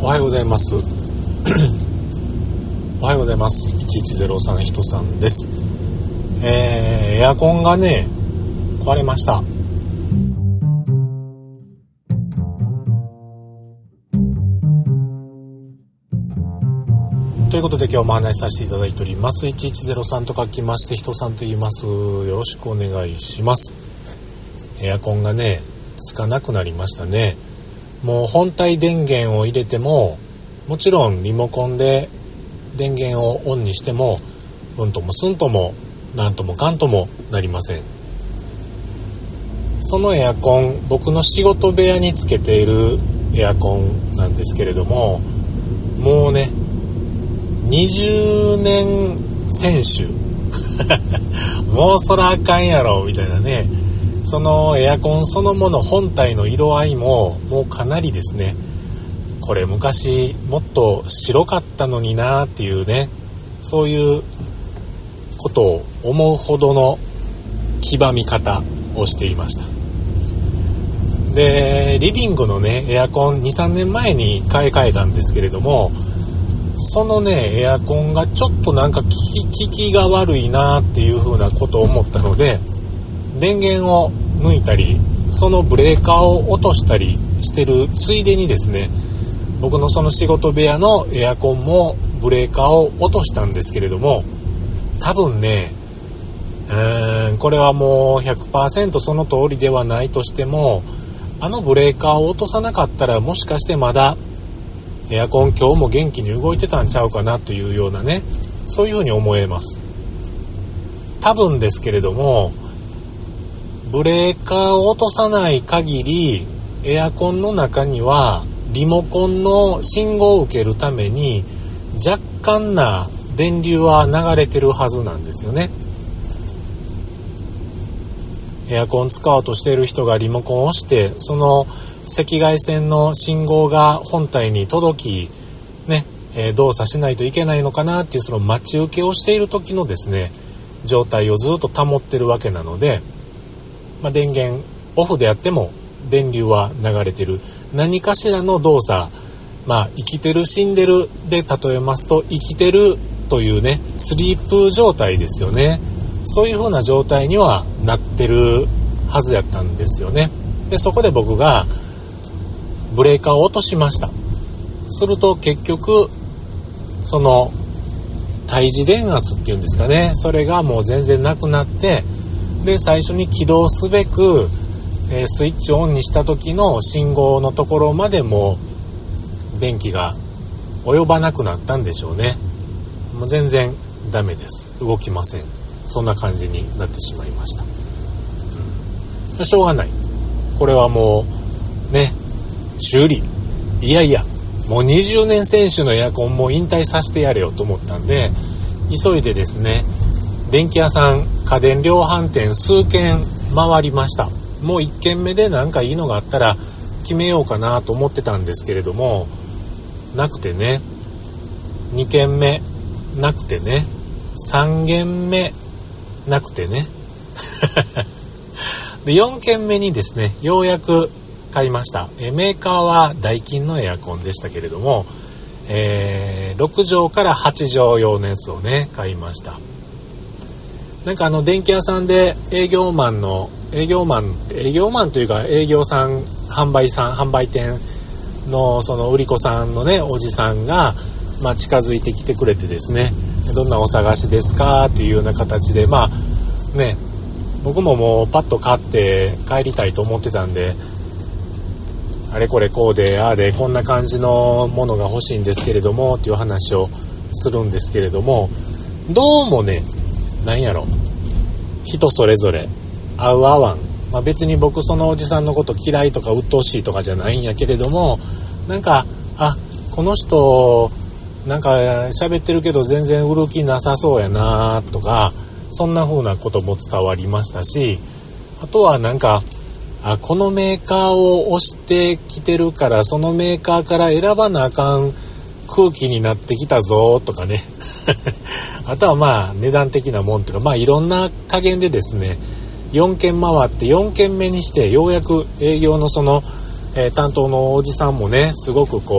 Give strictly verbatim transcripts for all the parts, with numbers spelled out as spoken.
おはようございますおはようございます。いちいちゼロさんひとさんです。えー、エアコンがね壊れました。ということで今日も話しさせていただいております。いちいちゼロさんと書きましてひとさんと言います。よろしくお願いします。エアコンがねつかなくなりましたね。もう本体電源を入れても、もちろんリモコンで電源をオンにしてもうんともすんともなんともかんともなりません。そのエアコン、僕の仕事部屋につけているエアコンなんですけれども、もうねにじゅうねん選手もうそらあかんやろみたいなね。そのエアコンそのもの本体の色合いももうかなりですね、これ昔もっと白かったのになっていうね、そういうことを思うほどの黄ばみ方をしていました。でリビングのねエアコン にさんねんまえに買い替えたんですけれども、そのねエアコンがちょっとなんか効き、効きが悪いなっていう風なことを思ったので、電源を抜いたりそのブレーカーを落としたりしてるついでにですね、僕のその仕事部屋のエアコンもブレーカーを落としたんですけれども、多分ねうーんこれはもう ひゃくパーセント その通りではないとしても、あのブレーカーを落とさなかったらもしかしてまだエアコン今日も元気に動いてたんちゃうかなというようなね、そういうふうに思えます。多分ですけれども、ブレーカーを落とさない限りエアコンの中にはリモコンの信号を受けるために若干な電流は流れてるはずなんですよね。エアコン使おうとしている人がリモコンを押して、その赤外線の信号が本体に届き、ねえー、動作しないといけないのかなっていう、その待ち受けをしている時のですね状態をずっと保ってるわけなので、まあ、電源オフであっても電流は流れてる。何かしらの動作、まあ生きてる死んでるで例えますと、生きてるというねスリープ状態ですよね。そういう風な状態にはなってるはずやったんですよね。でそこで僕がブレーカーを落としました。すると結局その対峙電圧っていうんですかね、それがもう全然なくなって、で最初に起動すべく、えー、スイッチをオンにした時の信号のところまでも電気が及ばなくなったんでしょうね。もう全然ダメです。動きません。そんな感じになってしまいました。しょうがない。これはもうね修理、いやいやもうにじゅうねん選手のエアコンも引退させてやれよと思ったんで、急いでですね電気屋さん、家電量販店数軒回りました。もういっけんめでなんかいいのがあったら決めようかなと思ってたんですけれども、なくてね、にけんめなくてね、さんけんめなくてねでよんけんめにですねようやく買いました。えメーカーはダイキンのエアコンでしたけれども、えー、ろくじょうからはちじょう用のやつをね買いました。なんかあの電気屋さんで営業マンの営業マン営業マンというか営業さん、販売さん販売店のその売り子さんのねおじさんが、まあ、近づいてきてくれてですね、どんなお探しですかっていうような形で、まあね僕ももうパッと買って帰りたいと思ってたんで、あれこれこうでああでこんな感じのものが欲しいんですけれどもっていう話をするんですけれども、どうもねなんやろ人それぞれ合う合わん、まあ、別に僕そのおじさんのこと嫌いとか鬱陶しいとかじゃないんやけれども、なんかあこの人なんか喋ってるけど全然売る気なさそうやなとか、そんな風なことも伝わりましたし、あとはなんかあこのメーカーを押してきてるからそのメーカーから選ばなあかん空気になってきたぞとかねあとはまあ値段的なもんとか、まあいろんな加減でですねよんけん回ってよんけんめにしてようやく営業のその、えー、担当のおじさんもねすごくこう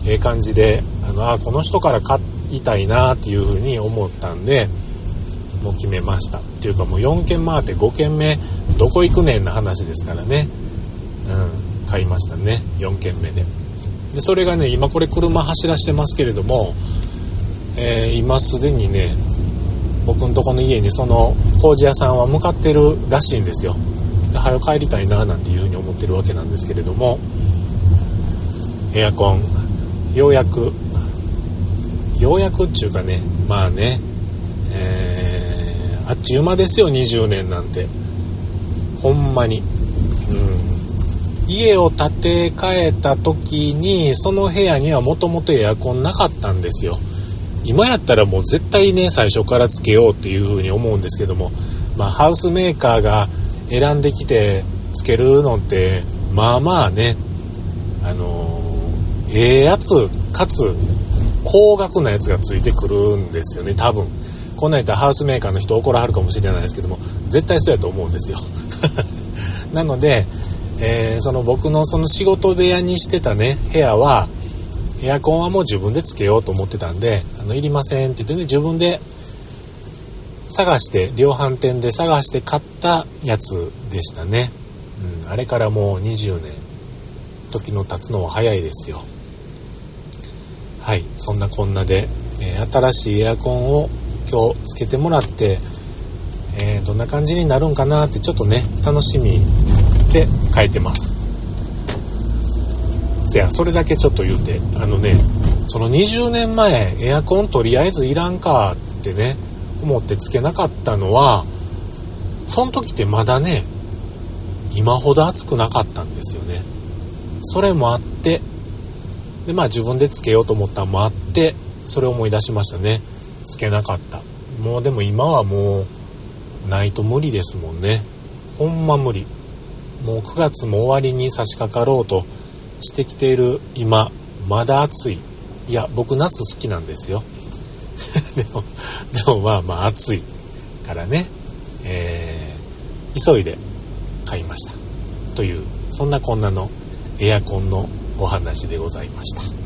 ええ感じであのあこの人から買いたいなっていうふうに思ったんで、もう決めましたっていうか、もうよんけん回ってごけんめどこ行くねんな話ですからね、うん、買いましたね、よんけんめで。でそれがね、今これ車走らしてますけれども、えー、今すでにね僕のとこの家にその工事屋さんは向かってるらしいんですよ。で早く帰りたいななんていうふうに思ってるわけなんですけれども、エアコンようやくようやくっていうかね、まあね、えー、あっちゅう間ですよ、にじゅうねんなんてほんまに、うん、家を建て替えた時にその部屋にはもともとエアコンなかったんですよ。今やったらもう絶対ね最初からつけようっていう風に思うんですけども、まあハウスメーカーが選んできてつけるのってまあまあね、あのー、ええやつかつ高額なやつがついてくるんですよね。多分こんなん言ったらハウスメーカーの人怒らはるかもしれないですけども、絶対そうやと思うんですよなので、えー、その僕のその仕事部屋にしてたね部屋はエアコンはもう自分でつけようと思ってたんで、あのいりませんって言ってね、自分で探して量販店で探して買ったやつでしたね、うん、あれからもうにじゅうねん、時の経つのは早いですよ。はい、そんなこんなで、えー、新しいエアコンを今日つけてもらって、えー、どんな感じになるんかなってちょっとね楽しみで書いてます。せやそれだけちょっと言うて、あのねそのにじゅうねんまえエアコンとりあえずいらんかってね思ってつけなかったのは、その時ってまだね今ほど暑くなかったんですよね。それもあってでまあ自分でつけようと思ったのもあって、それを思い出しましたね。つけなかった。もうでも今はもうないと無理ですもんね。ほんま無理。もうくがつも終わりに差し掛かろうとしてきている今、まだ暑い。いや僕夏好きなんですよでもでもまあまあ暑いからね、えー、急いで買いましたという、そんなこんなのエアコンのお話でございました。